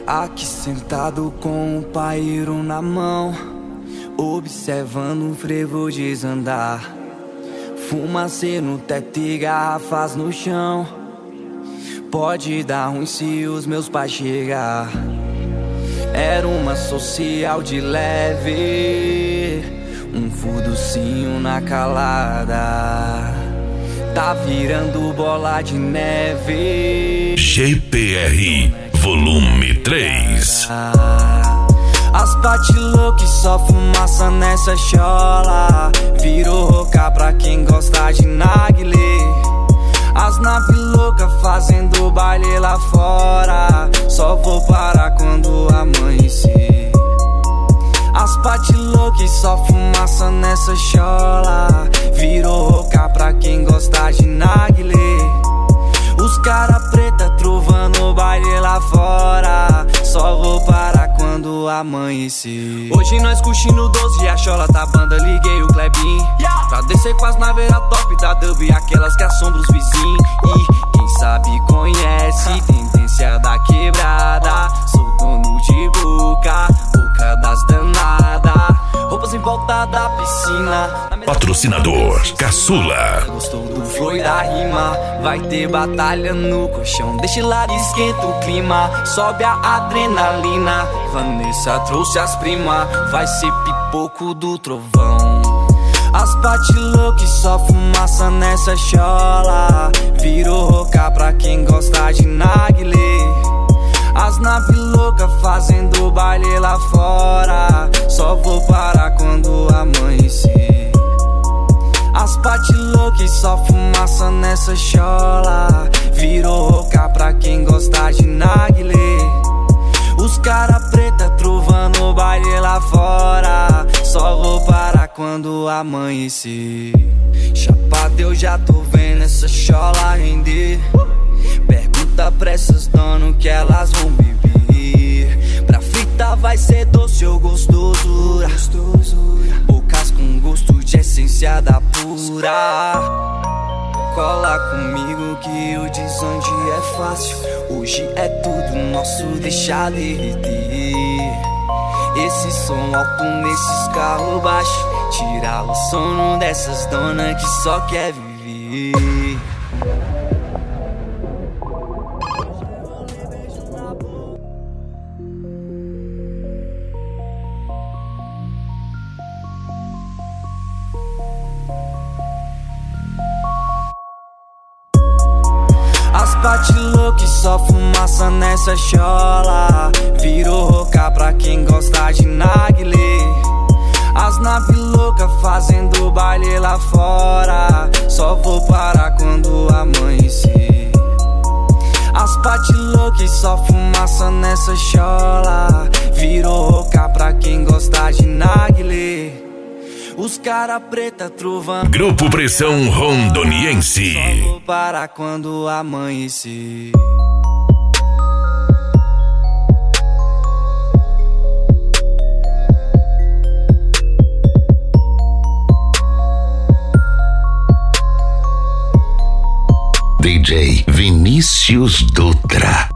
Aqui sentado com o paeiro na mão, observando o frevo desandar. Fumaça no teto e garrafas no chão. Pode dar ruim se os meus pais chegar. Era uma social de leve, um furducinho na calada. Tá virando bola de neve. GPR Volume 3. As patilocas só fumaça nessa chola. Virou roca pra quem gosta de narguilé. As naves loucas fazendo baile lá fora. Só vou parar quando amanhecer. As patilocas só fumaça nessa chola. Virou roca pra quem gosta de narguilé. Os cara preta trovando baile lá fora. Só vou parar quando amanhecer. Hoje nós curtindo 12 e a chola tá banda. Liguei o Klebin pra descer com as naveiras top da dub, aquelas que assombram os vizinhos. E quem sabe conhece, tendência da quebrada. Sou dono de boca, boca das danadas. Roupas em volta da piscina. Patrocinador Caçula. Gostou do flow e da rima? Vai ter batalha no colchão. Deixa lá, esquenta o clima. Sobe a adrenalina. Vanessa trouxe as primas. Vai ser pipoco do trovão. As patilocas só fumaça nessa chola. Virou roca pra quem gosta de narguilé. As naves loucas fazendo baile lá fora. Só vou parar quando amanhecer. As patilocas só fumaça nessa chola. Virou roca pra quem gosta de narguilé. Os cara preta trovando baile lá fora. Só vou parar quando amanhecer. Chapado eu já tô vendo essa chola render. Pergunta pra essas donas que elas vão beber. Pra frita vai ser doce ou gostosura. Bocas com gosto de essência da pura. Cola comigo que o desonde é fácil. Hoje é tudo nosso, deixa derreter. Esse som alto nesses carros baixos. Tirar o sono dessas donas que só quer viver. As patilocas só fumaça nessa chola. Virou roca pra quem gosta de narguilé. As naves loucas fazendo baile lá fora. Só vou parar quando amanhecer. As patilocas só fumaça nessa chola. Virou roca pra quem gosta de narguilé. Os cara preta trovando. Grupo Pressão Rondoniense. Só vou parar quando amanhecer. DJ Vinícius Dutra.